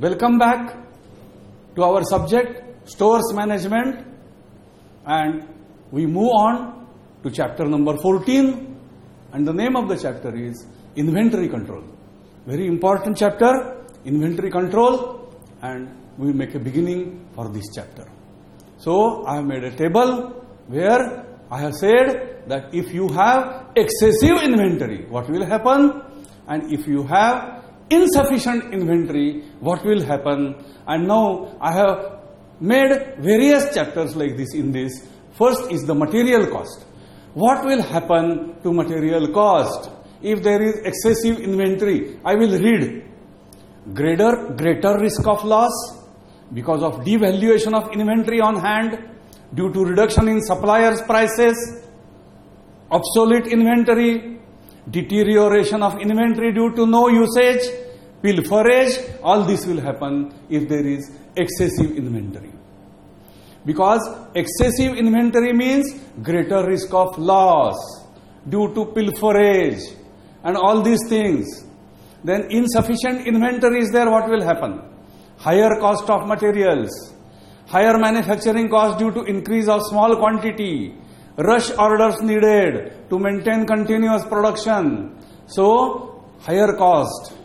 Welcome back to our subject, stores management, and we move on to chapter number 14, and the name of the chapter is inventory control. Very important chapter, inventory control, and we make a beginning for this chapter. So I have made a table where I have said that if you have excessive inventory, what will happen? And if you have insufficient inventory, what will happen? And now I have made various chapters like this in this. First is the material cost. What will happen to material cost if there is excessive inventory? I will read. Greater risk of loss because of devaluation of inventory on hand due to reduction in suppliers' prices, obsolete inventory, deterioration of inventory due to no usage, pilferage, all this will happen if there is excessive inventory. Because excessive inventory means greater risk of loss due to pilferage and all these things. Then insufficient inventory is there, what will happen? Higher cost of materials, higher manufacturing cost due to increase of small quantity, rush orders needed to maintain continuous production. So, higher cost.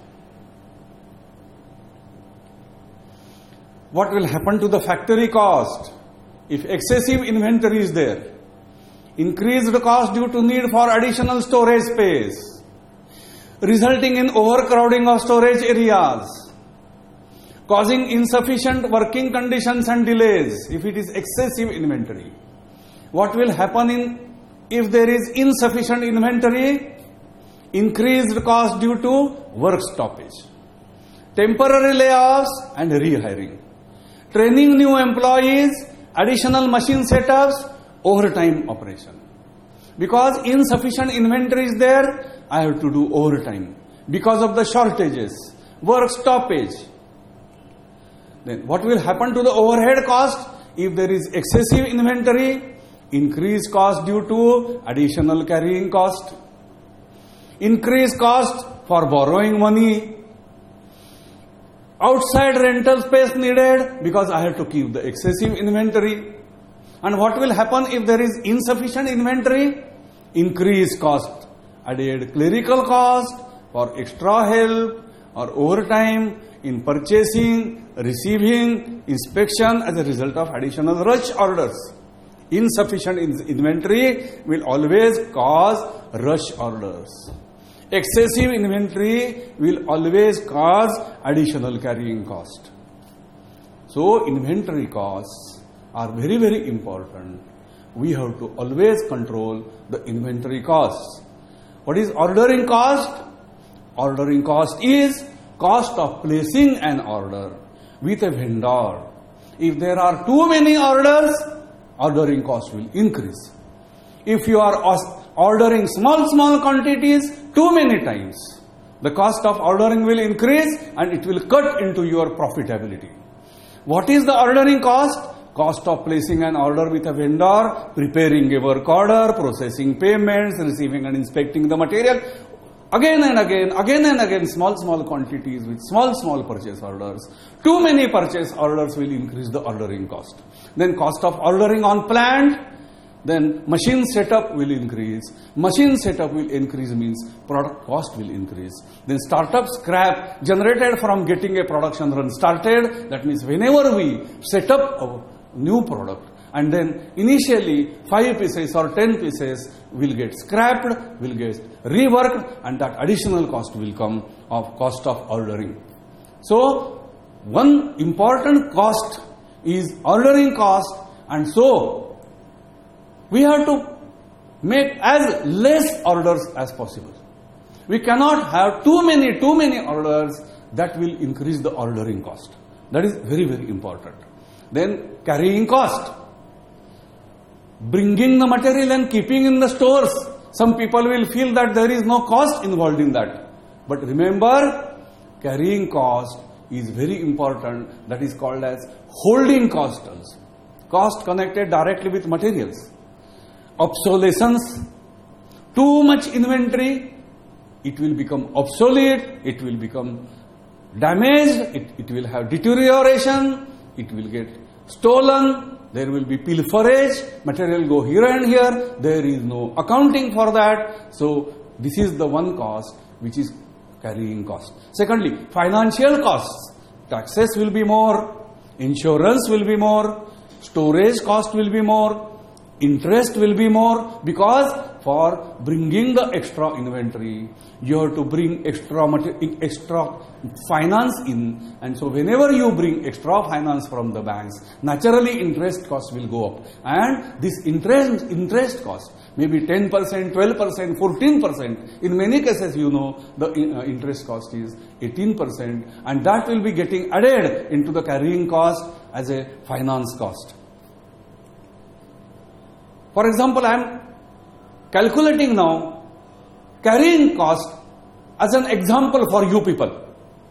What will happen to the factory cost if excessive inventory is there? Increased cost due to need for additional storage space, resulting in overcrowding of storage areas, causing insufficient working conditions and delays if it is excessive inventory. What will happen if there is insufficient inventory? Increased cost due to work stoppage, temporary layoffs and rehiring, training new employees, additional machine setups, overtime operation. Because insufficient inventory is there, I have to do overtime. Because of the shortages, work stoppage. Then what will happen to the overhead cost if there is excessive inventory? Increased cost due to additional carrying cost, increased cost for borrowing money, outside rental space needed because I have to keep the excessive inventory. And what will happen if there is insufficient inventory? Increased cost, added clerical cost for extra help or overtime in purchasing, receiving, inspection as a result of additional rush orders. Insufficient inventory will always cause rush orders. Excessive inventory will always cause additional carrying cost. So, inventory costs are very, very important. We have to always control the inventory costs. What is ordering cost? Ordering cost is cost of placing an order with a vendor. If there are too many orders, ordering cost will increase. If you are ordering small quantities too many times, the cost of ordering will increase and it will cut into your profitability. What is the ordering cost? Cost of placing an order with a vendor, preparing a work order, processing payments, receiving and inspecting the material. Again and again, small quantities with small purchase orders. Too many purchase orders will increase the ordering cost. Then cost of ordering on plant, then machine setup will increase. Machine setup will increase means product cost will increase. Then startup scrap generated from getting a production run started. That means whenever we set up a new product, and then initially 5 pieces or 10 pieces will get scrapped, will get reworked, and that additional cost will come of cost of ordering. So, one important cost is ordering cost, and so we have to make as less orders as possible. We cannot have too many orders that will increase the ordering cost. That is very, very important. Then carrying cost. Bringing the material and keeping in the stores. Some people will feel that there is no cost involved in that. But remember, carrying cost is very important. That is called as holding cost also. Cost connected directly with materials. Obsolescence. Too much inventory, it will become obsolete, it will become damaged, it will have deterioration, it will get stolen, there will be pilferage, material go here and here, there is no accounting for that. So this is the one cost which is carrying cost. Secondly, financial costs. Taxes will be more, insurance will be more, storage cost will be more, interest will be more, because for bringing the extra inventory, you have to bring extra finance in, and so whenever you bring extra finance from the banks, naturally interest cost will go up, and this interest cost may be 10%, 12%, 14%. In many cases, you know, the interest cost is 18%, and that will be getting added into the carrying cost as a finance cost. For example, I am calculating now carrying cost as an example for you people.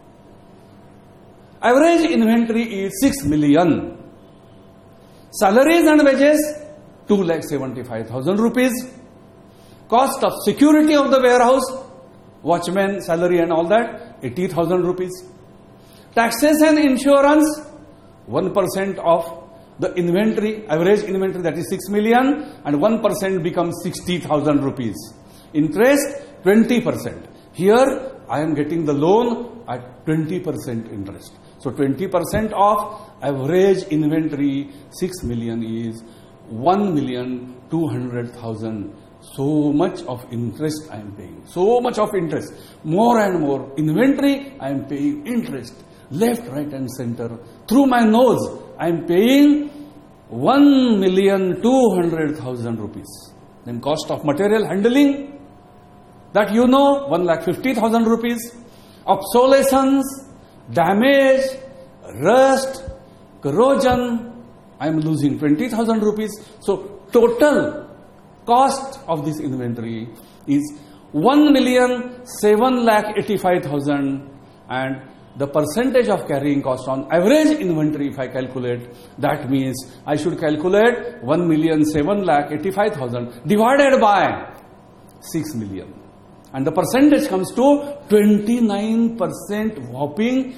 Average inventory is 6 million. Salaries and wages 2,75,000 rupees. Cost of security of the warehouse, watchman salary and all that, 80,000 rupees. Taxes and insurance, 1% of the inventory, average inventory, that is 6 million, and 1% becomes 60,000 rupees. Interest 20%. Here I am getting the loan at 20% interest. So 20% of average inventory 6 million is 1,200,000. So much of interest I am paying. So much of interest. More and more inventory I am paying interest. Left, right and center. Through my nose I am paying 1,200,000 rupees. Then cost of material handling, that you know, 1,50,000 rupees. Obsolescence, damage, rust, corrosion, I am losing 20,000 rupees. So total cost of this inventory is 1,785,000, and the percentage of carrying cost on average inventory, if I calculate, that means I should calculate 1,785,000 divided by 6 million. And the percentage comes to 29%, whopping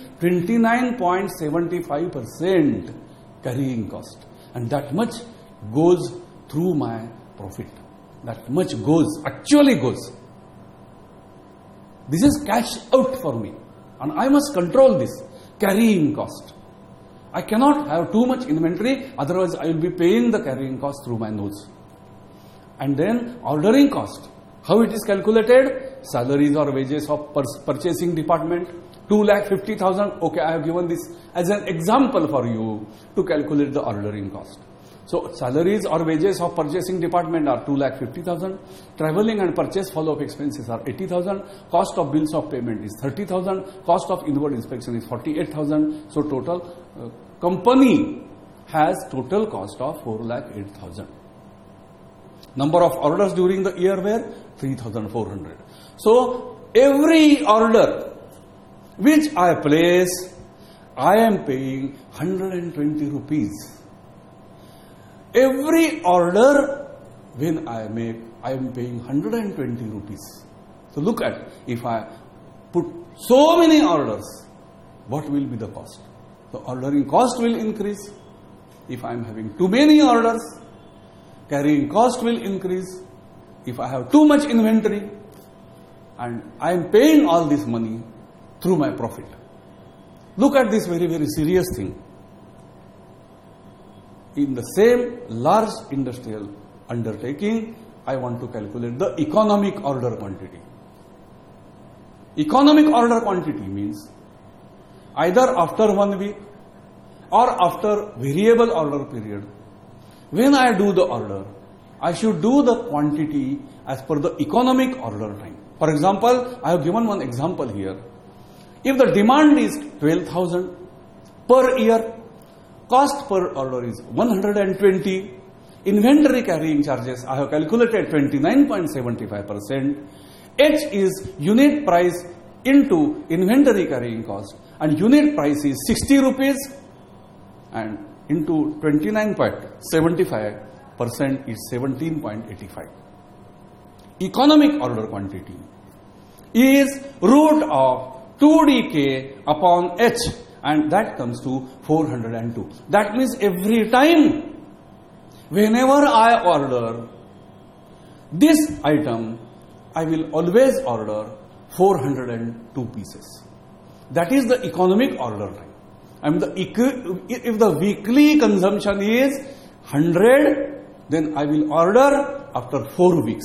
29.75% carrying cost. And that much goes through my profit. That much actually goes. This is cash out for me. And I must control this carrying cost. I cannot have too much inventory, otherwise I will be paying the carrying cost through my nose. And then ordering cost. How it is calculated? Salaries or wages of purchasing department, 2,50,000. Okay, I have given this as an example for you to calculate the ordering cost. So salaries or wages of purchasing department are 2,50,000. Traveling and purchase follow-up expenses are 80,000. Cost of bills of payment is 30,000. Cost of inward inspection is 48,000. So total company has total cost of 4,08,000. Number of orders during the year were 3,400. So every order which I place, I am paying 120 rupees. Every order when I make, I am paying 120 rupees. So look at, if I put so many orders, what will be the cost? The ordering cost will increase. If I am having too many orders, carrying cost will increase. If I have too much inventory, and I am paying all this money through my profit. Look at this very, very serious thing. In the same large industrial undertaking, I want to calculate the economic order quantity. Economic order quantity means either after 1 week or after variable order period. When I do the order, I should do the quantity as per the economic order time. For example, I have given one example here. If the demand is 12,000 per year, cost per order is 120. Inventory carrying charges, I have calculated 29.75%. H is unit price into inventory carrying cost, and unit price is 60 rupees, and into 29.75% is 17.85. Economic order quantity is root of 2dk upon h, and that comes to 402. That means every time, whenever I order this item, I will always order 402 pieces. That is the economic order time. If the weekly consumption is 100, then I will order after 4 weeks.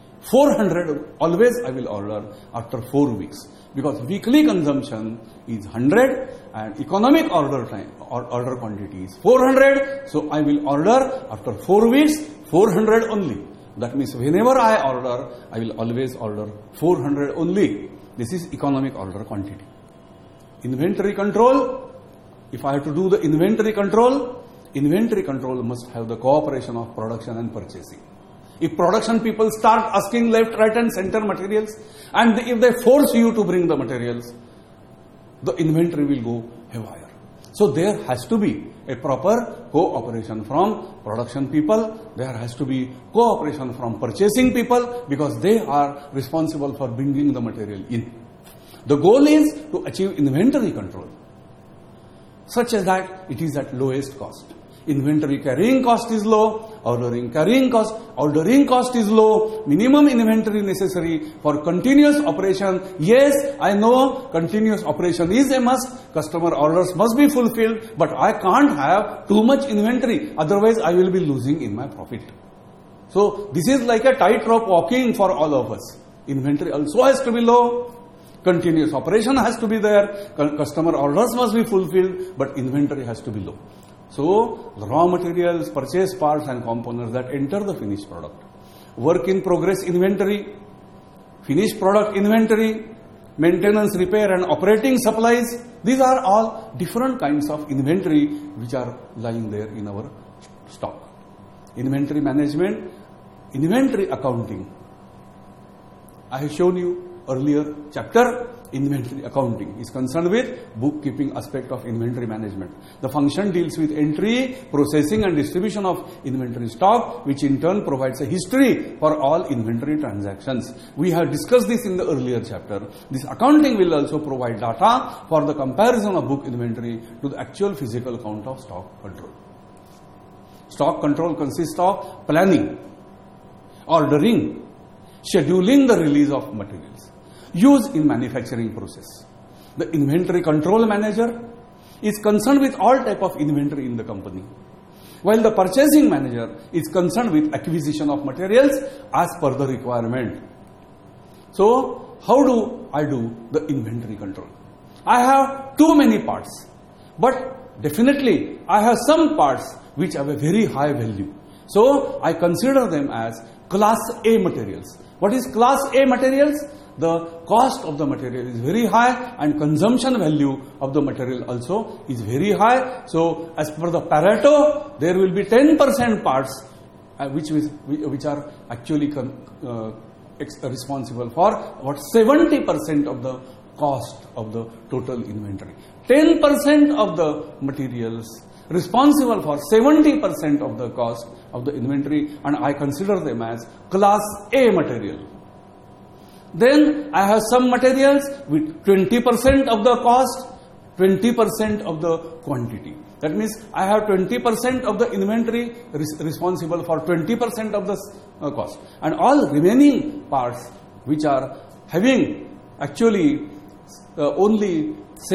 400 always I will order after 4 weeks, because weekly consumption is 100 and economic order time or order quantity is 400. So I will order after 4 weeks 400 only. That means whenever I order, I will always order 400 only. This is economic order quantity. Inventory control. If I have to do the inventory control must have the cooperation of production and purchasing. If production people start asking left, right and center materials, and if they force you to bring the materials, the inventory will go haywire. So there has to be a proper cooperation from production people, there has to be cooperation from purchasing people, because they are responsible for bringing the material in. The goal is to achieve inventory control, such as that it is at lowest cost. Inventory carrying cost is low, ordering cost is low, minimum inventory necessary for continuous operation. Yes, I know continuous operation is a must, customer orders must be fulfilled, but I can't have too much inventory, otherwise I will be losing in my profit. So this is like a tightrope walking for all of us. Inventory also has to be low, continuous operation has to be there, customer orders must be fulfilled, but inventory has to be low. So, the raw materials, purchase parts and components that enter the finished product. Work in progress inventory, finished product inventory, maintenance, repair and operating supplies. These are all different kinds of inventory which are lying there in our stock. Inventory management, inventory accounting. I have shown you earlier chapter. Inventory accounting is concerned with bookkeeping aspect of inventory management. The function deals with entry, processing and distribution of inventory stock, which in turn provides a history for all inventory transactions. We have discussed this in the earlier chapter. This accounting will also provide data for the comparison of book inventory to the actual physical count of stock control. Stock control consists of planning, ordering, scheduling the release of materials used in manufacturing process. The inventory control manager is concerned with all type of inventory in the company, while the purchasing manager is concerned with acquisition of materials as per the requirement. So, how do I do the inventory control? I have too many parts, but definitely I have some parts which have a very high value. So, I consider them as class A materials. What is class A materials? The cost of the material is very high and consumption value of the material also is very high. So, as per the Pareto, there will be 10% parts which are actually responsible for about 70% of the cost of the total inventory. 10% of the materials responsible for 70% of the cost of the inventory, and I consider them as class A material. Then I have some materials with 20% of the cost, 20% of the quantity. That means I have 20% of the inventory responsible for 20% of the cost. And all remaining parts which are having actually only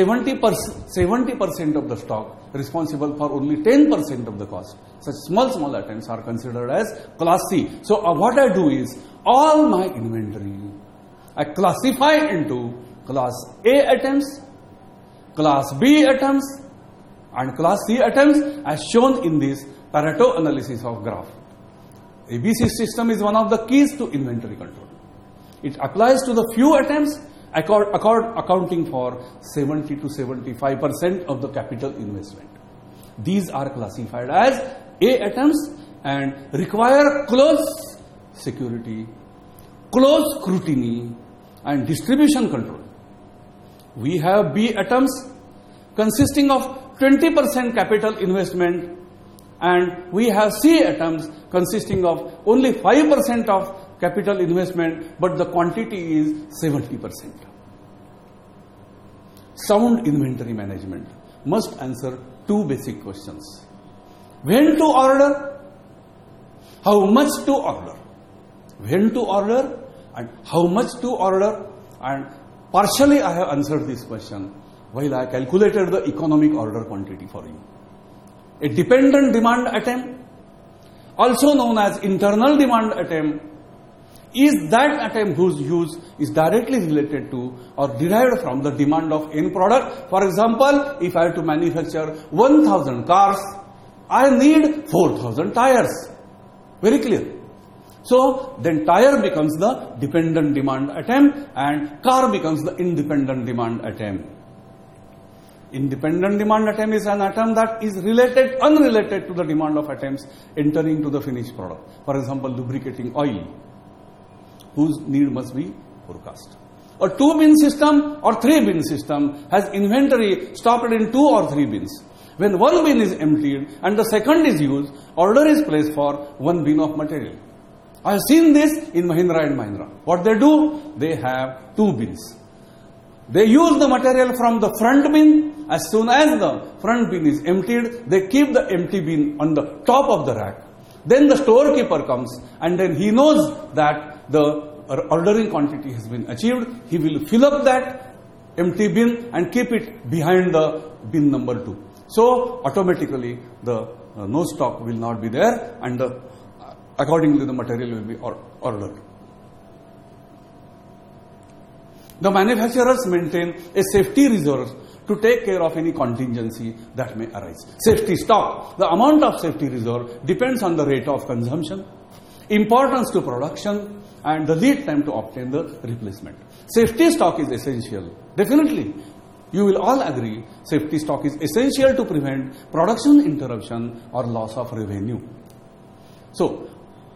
70% of the stock responsible for only 10% of the cost. Such small items are considered as class C. So what I do is all my inventory I classify into class A items, class B items and class C items as shown in this Pareto analysis of graph. ABC system is one of the keys to inventory control. It applies to the few items accounting for 70 to 75% of the capital investment. These are classified as A items and require close security, close scrutiny and distribution control. We have B items consisting of 20% capital investment, and we have C items consisting of only 5% of capital investment, but the quantity is 70%. sound inventory management must answer two basic questions. When to order? How much to order? When to order and how much to order? And partially I have answered this question while I calculated the economic order quantity for you. A dependent demand item, also known as internal demand item, is that item whose use is directly related to or derived from the demand of end product. For example, if I have to manufacture 1000 cars, I need 4000 tires. Very clear. So then tire becomes the dependent demand item and car becomes the independent demand item. Independent demand item is an item that is unrelated to the demand of items entering to the finished product. For example, lubricating oil, whose need must be forecast. A 2-bin system or 3-bin system has inventory stocked in 2 or 3 bins. When 1 bin is emptied and the second is used, order is placed for 1 bin of material. I have seen this in Mahindra and Mahindra. What they do? They have 2 bins. They use the material from the front bin. As soon as the front bin is emptied, they keep the empty bin on the top of the rack. Then the storekeeper comes and then he knows that the ordering quantity has been achieved. He will fill up that empty bin and keep it behind the bin number 2. So automatically the no stock will not be there and accordingly the material will be ordered. The manufacturers maintain a safety reserve to take care of any contingency that may arise. Safety stock. The amount of safety reserve depends on the rate of consumption, importance to production, and the lead time to obtain the replacement. Safety stock is essential. Definitely. You will all agree, safety stock is essential to prevent production interruption or loss of revenue. So,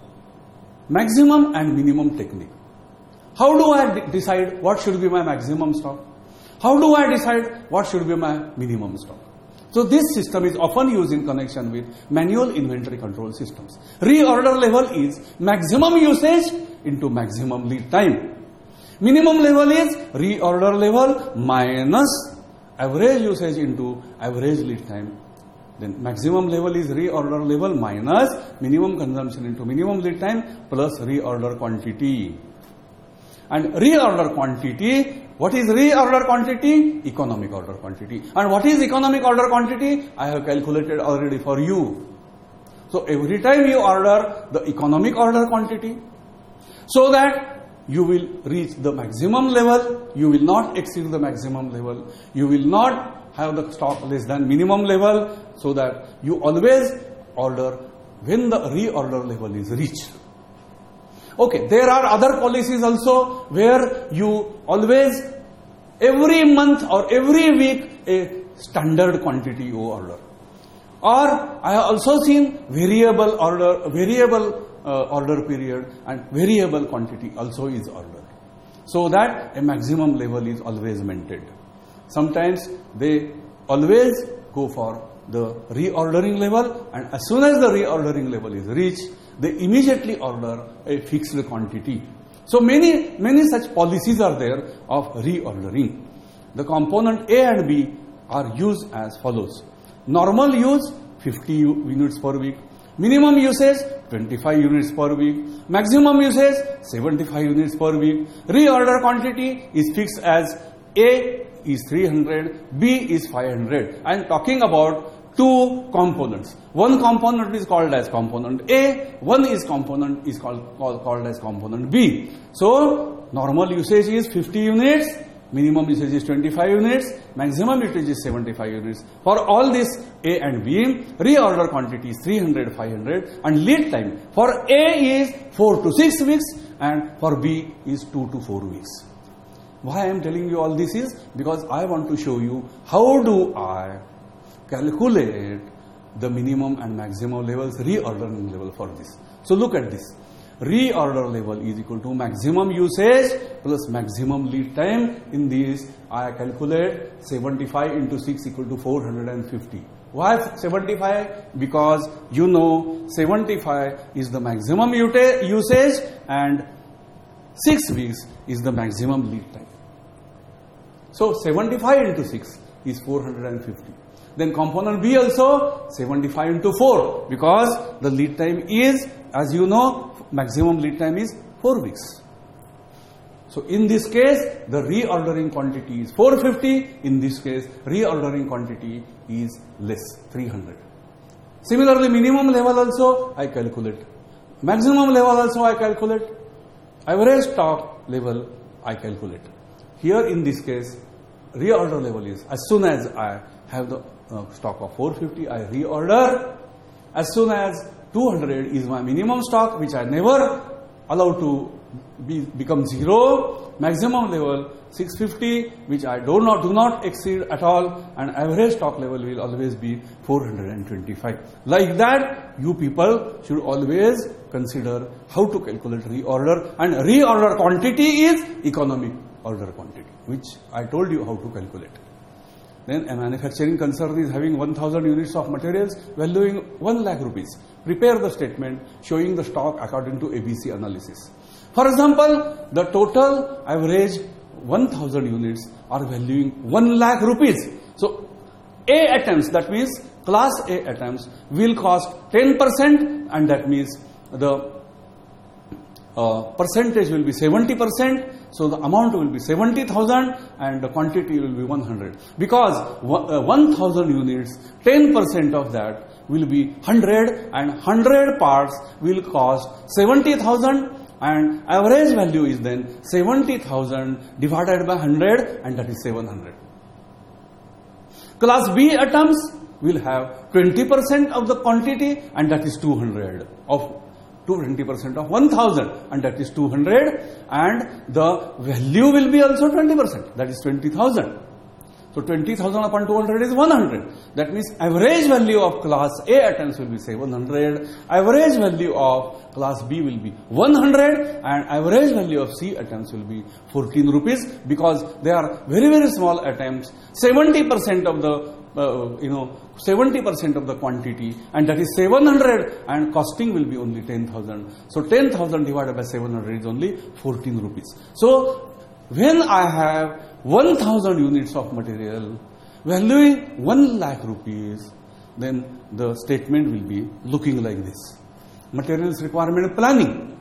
maximum and minimum technique. How do I decide what should be my maximum stock? How do I decide what should be my minimum stock? So this system is often used in connection with manual inventory control systems. Reorder level is maximum usage into maximum lead time. Minimum level is reorder level minus average usage into average lead time. Then maximum level is reorder level minus minimum consumption into minimum lead time plus reorder quantity. And reorder quantity, what is reorder quantity? Economic order quantity. And what is economic order quantity? I have calculated already for you. So every time you order the economic order quantity, so that you will reach the maximum level, you will not exceed the maximum level, you will not have the stock less than minimum level, so that you always order when the reorder level is reached. Okay, there are other policies also where you always, every month or every week, a standard quantity you order. Or I have also seen variable order period and variable quantity also is ordered. So that a maximum level is always maintained. Sometimes they always go for the reordering level, and as soon as the reordering level is reached, they immediately order a fixed quantity. So many such policies are there of reordering. The component A and B are used as follows. Normal use 50 units per week. Minimum usage 25 units per week. Maximum usage 75 units per week. Reorder quantity is fixed as A is 300, B is 500. I am talking about two components. One component is called as component A, one is component is called as component B. So normal usage is 50 units, minimum usage is 25 units, maximum usage is 75 units. For all this A and B, reorder quantity is 300, 500 and lead time for A is 4 to 6 weeks and for B is 2 to 4 weeks. Why I am telling you all this is because I want to show you how do I calculate the minimum and maximum levels, reordering level for this. So look at this. Reorder level is equal to maximum usage plus maximum lead time. In this, I calculate 75 into 6 equal to 450. Why 75? Because you know 75 is the maximum usage and 6 weeks is the maximum lead time. So 75 into 6 is 450. Then component B also 75 into 4, because the lead time is, as you know, maximum lead time is 4 weeks. So in this case, the reordering quantity is 450. In this case, reordering quantity is less, 300. Similarly, minimum level also I calculate. Maximum level also I calculate. Average stock level I calculate. Here in this case, reorder level is, as soon as I have the stock of 450, I reorder. As soon as 200 is my minimum stock, which I never allow to become zero. Maximum level 650, which I do not exceed at all, and average stock level will always be 425. Like that, you people should always consider how to calculate reorder, and reorder quantity is economic order quantity, which I told you how to calculate. Then a manufacturing concern is having 1000 units of materials valuing 1 lakh rupees. Prepare the statement showing the stock according to ABC analysis. For example, the total average 1000 units are valuing 1 lakh rupees. So A items, that means class A items, will cost 10%, and that means the percentage will be 70%. So the amount will be 70,000 and the quantity will be 100. Because 1000 units, 10% of that will be 100, and 100 parts will cost 70,000, and average value is then 70,000 divided by 100, and that is 700. Class B atoms will have 20% of the quantity, and that is 200 of 20% of 1000, and that is 200, and the value will be also 20%, that is 20,000. So 20,000 upon 200 is 100. That means average value of class A items will be 700, average value of class B will be 100, and average value of C items will be 14 rupees, because they are very, very small items. 70% of the 70% of the quantity, and that is 700, and costing will be only 10,000. So 10,000 divided by 700 is only 14 rupees. So when I have 1000 units of material valuing 1 lakh rupees, then the statement will be looking like this. Materials requirement planning.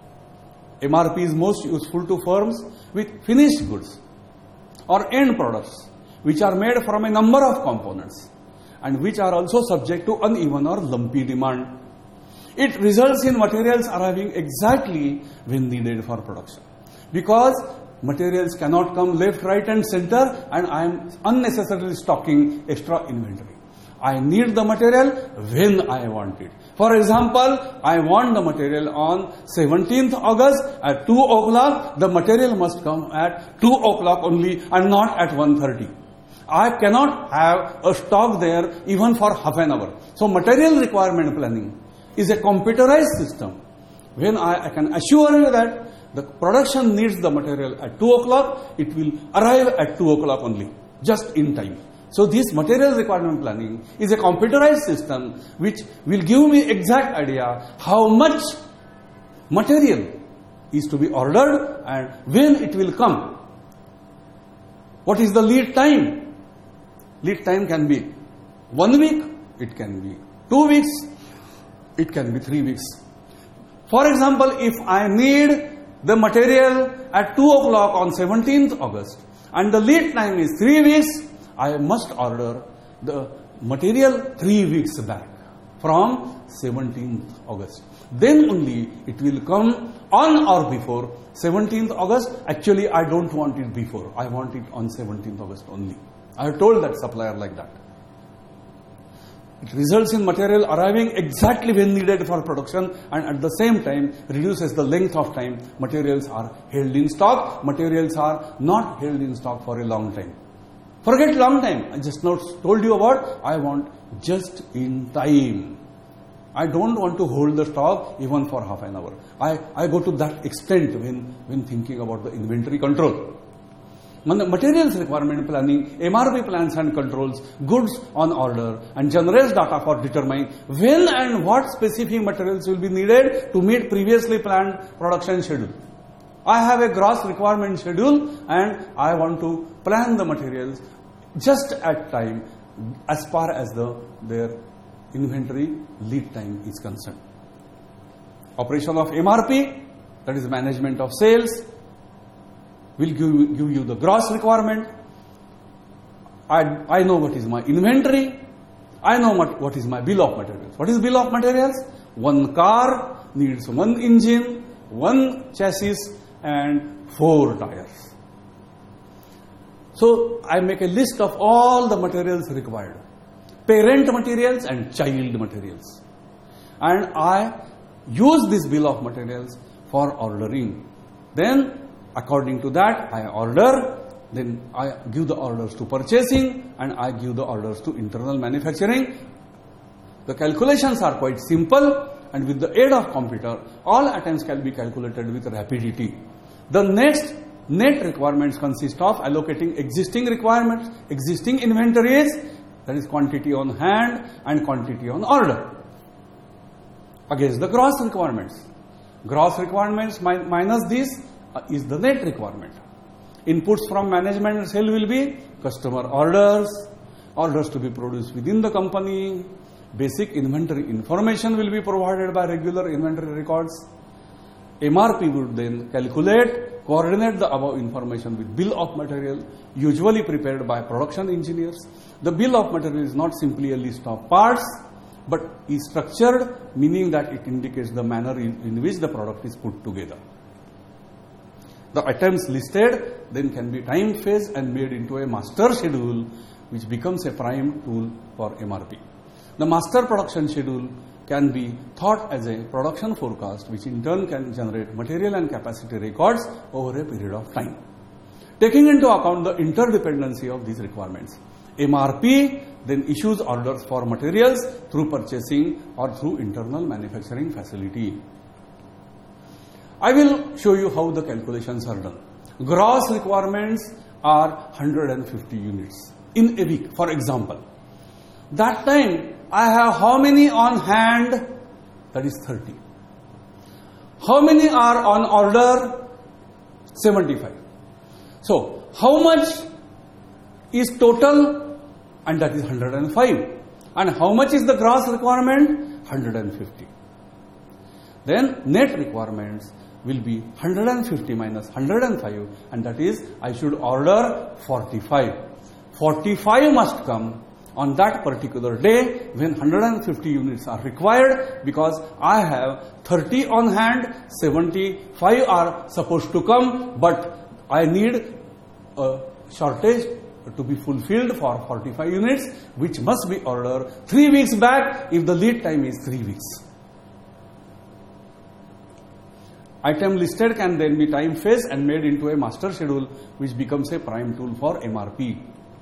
MRP is most useful to firms with finished goods or end products, which are made from a number of components and which are also subject to uneven or lumpy demand. It results in materials arriving exactly when needed for production. Because materials cannot come left, right and center, and I am unnecessarily stocking extra inventory. I need the material when I want it. For example, I want the material on 17th August at 2 o'clock. The material must come at 2 o'clock only and not at 1:30. I cannot have a stock there even for half an hour. So material requirement planning is a computerized system. When I can assure you that the production needs the material at 2 o'clock, it will arrive at 2 o'clock only, just in time. So this material requirement planning is a computerized system which will give me exact idea how much material is to be ordered and when it will come. What is the lead time? Lead time can be 1 week, it can be 2 weeks, it can be 3 weeks. For example, if I need the material at 2 o'clock on 17th August and the lead time is 3 weeks, I must order the material 3 weeks back from 17th August. Then only it will come on or before 17th August. Actually, I don't want it before. I want it on 17th August only. I have told that supplier like that. It results in material arriving exactly when needed for production and at the same time reduces the length of time materials are held in stock. Materials are not held in stock for a long time. Forget long time. I just now told you about, I want just in time. I don't want to hold the stock even for half an hour. I go to that extent when thinking about the inventory control. Materials requirement planning, MRP plans and controls goods on order and generates data for determining when and what specific materials will be needed to meet previously planned production schedule. I have a gross requirement schedule and I want to plan the materials just at time as far as their inventory lead time is concerned. Operation of MRP, that is management of sales, will give you the gross requirement. I know what is my inventory. I know what is my bill of materials. What is bill of materials? One car needs one engine, one chassis and 4 tires. So I make a list of all the materials required. Parent materials and child materials. And I use this bill of materials for ordering. Then according to that I order. Then I give the orders to purchasing and I give the orders to internal manufacturing. The calculations are quite simple and with the aid of computer, all items can be calculated with rapidity. The next net requirements consist of allocating existing requirements, existing inventories, that is quantity on hand and quantity on order, against the gross requirements. Gross requirements minus this is the net requirement. Inputs from management and sale will be customer orders, orders to be produced within the company, basic inventory information will be provided by regular inventory records. MRP would then calculate, coordinate the above information with bill of material, usually prepared by production engineers. The bill of material is not simply a list of parts, but is structured, meaning that it indicates the manner in which the product is put together. The items listed then can be time phased and made into a master schedule, which becomes a prime tool for MRP. The master production schedule can be thought as a production forecast, which in turn can generate material and capacity records over a period of time, taking into account the interdependency of these requirements. MRP then issues orders for materials through purchasing or through internal manufacturing facility. I will show you how the calculations are done. Gross requirements are 150 units in a week, for example. That time I have how many on hand? That is 30. How many are on order? 75. So how much is total? And that is 105. And how much is the gross requirement? 150. Then net requirements will be 150 minus 105, and that is I should order 45. 45 must come on that particular day when 150 units are required, because I have 30 on hand, 75 are supposed to come, but I need a shortage to be fulfilled for 45 units, which must be ordered 3 weeks back if the lead time is 3 weeks. Item listed can then be time phased and made into a master schedule, which becomes a prime tool for MRP.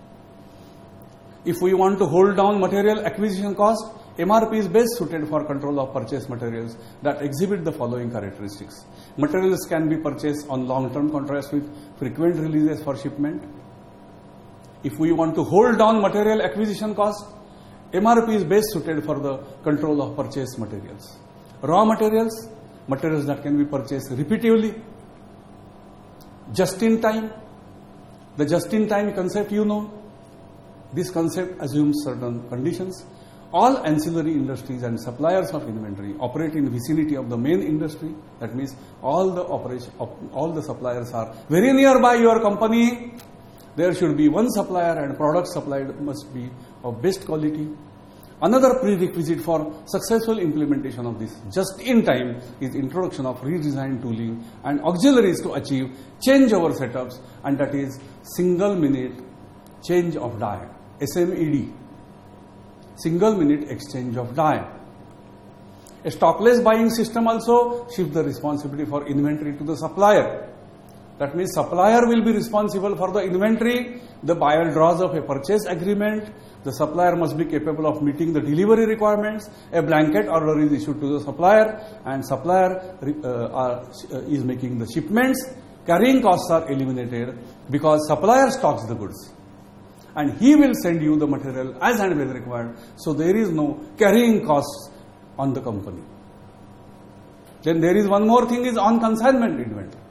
If we want to hold down material acquisition cost, MRP is best suited for control of purchase materials that exhibit the following characteristics. Materials can be purchased on long-term contracts with frequent releases for shipment. If we want to hold down material acquisition cost, MRP is best suited for the control of purchase materials. Raw materials, materials that can be purchased repetitively. Just in time. The just in time concept you know. This concept assumes certain conditions. All ancillary industries and suppliers of inventory operate in vicinity of the main industry. That means all the suppliers are very nearby your company. There should be one supplier and products supplied must be of best quality. Another prerequisite for successful implementation of this just in time is introduction of redesigned tooling and auxiliaries to achieve changeover setups, and that is single minute change of die, SMED, single minute exchange of die. A stockless buying system also shifts the responsibility for inventory to the supplier. That means supplier will be responsible for the inventory. The buyer draws up a purchase agreement. The supplier must be capable of meeting the delivery requirements. A blanket order is issued to the supplier, and supplier is making the shipments. Carrying costs are eliminated because supplier stocks the goods, and he will send you the material as and when required. So there is no carrying costs on the company. Then there is one more thing, is on consignment inventory.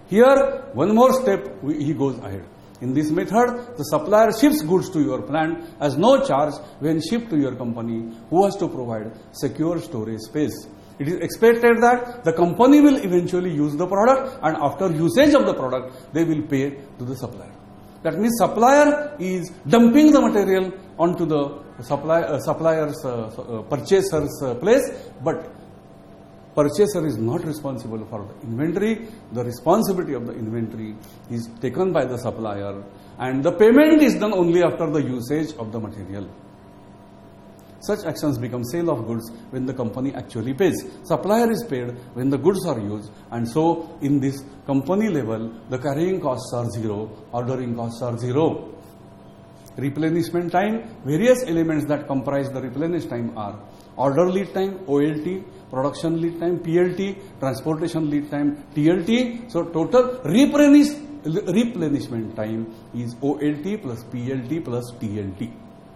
Here, one more step, he goes ahead. In this method, the supplier ships goods to your plant as no charge when shipped to your company, who has to provide secure storage space. It is expected that the company will eventually use the product, and after usage of the product, they will pay to the supplier. That means supplier is dumping the material onto the purchaser's place, but purchaser is not responsible for the inventory. The responsibility of the inventory is taken by the supplier, and the payment is done only after the usage of the material. Such actions become sale of goods when the company actually pays. Supplier is paid when the goods are used, and so in this company level, the carrying costs are zero, ordering costs are zero. Replenishment time, various elements that comprise the replenish time are order lead time, OLT, production lead time, PLT, transportation lead time, TLT. So total replenishment time is OLT plus PLT plus TLT.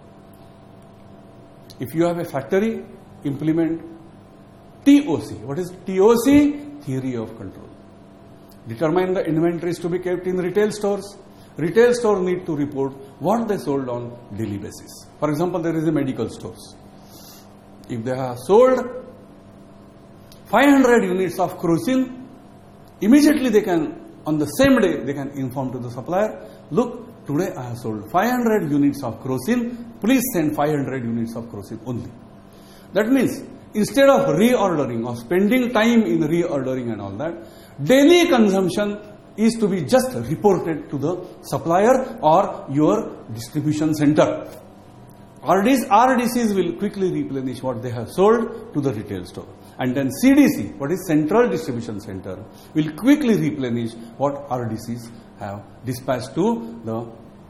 If you have a factory, implement TOC. What is TOC? Theory of control. Determine the inventories to be kept in retail stores. Retail store need to report what they sold on daily basis. For example, there is a medical stores. If they have sold 500 units of Crocin, immediately they can, on the same day, they can inform to the supplier, look, today I have sold 500 units of Crocin, please send 500 units of Crocin only. That means, instead of reordering or spending time in reordering and all that, daily consumption is to be just reported to the supplier or your distribution center. RDCs will quickly replenish what they have sold to the retail store. And then CDC, what is Central Distribution Center, will quickly replenish what RDCs have dispatched to the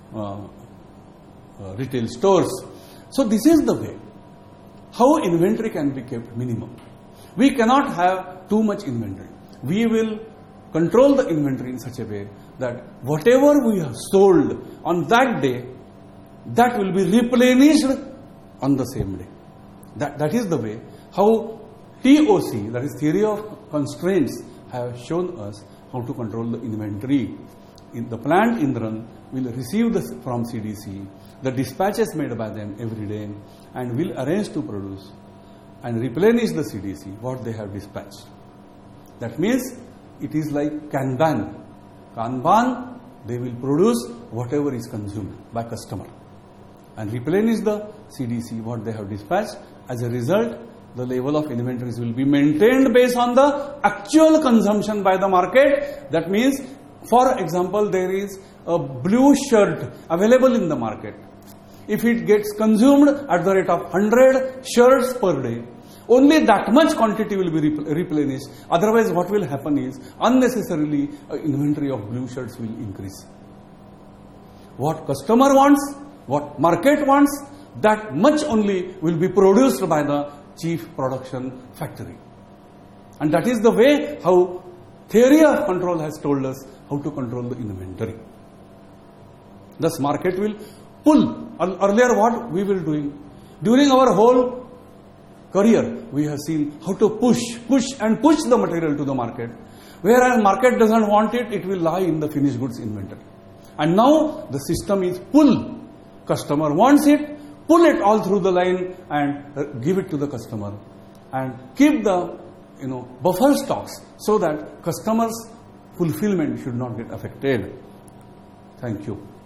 retail stores. So this is the way how inventory can be kept minimum. We cannot have too much inventory. We will control the inventory in such a way that whatever we have sold on that day, that will be replenished on the same day. That is the way how TOC, that is theory of constraints, have shown us how to control the inventory. In the plant Indran will receive this from CDC, the dispatches made by them every day, and will arrange to produce and replenish the CDC what they have dispatched. That means it is like Kanban. Kanban, they will produce whatever is consumed by customer and replenish the CDC what they have dispatched. As a result, the level of inventories will be maintained based on the actual consumption by the market. That means, for example, there is a blue shirt available in the market. If it gets consumed at the rate of 100 shirts per day, only that much quantity will be replenished. Otherwise, what will happen is unnecessarily inventory of blue shirts will increase. What customer wants, what market wants, that much only will be produced by the chief production factory. And that is the way how theory of control has told us how to control the inventory. Thus, market will pull. Earlier, what we were doing during our whole career, we have seen how to push the material to the market. Whereas market doesn't want it, it will lie in the finished goods inventory. And now the system is pull. Customer wants it, pull it all through the line and give it to the customer, and keep the buffer stocks so that customers' fulfillment should not get affected. Thank you.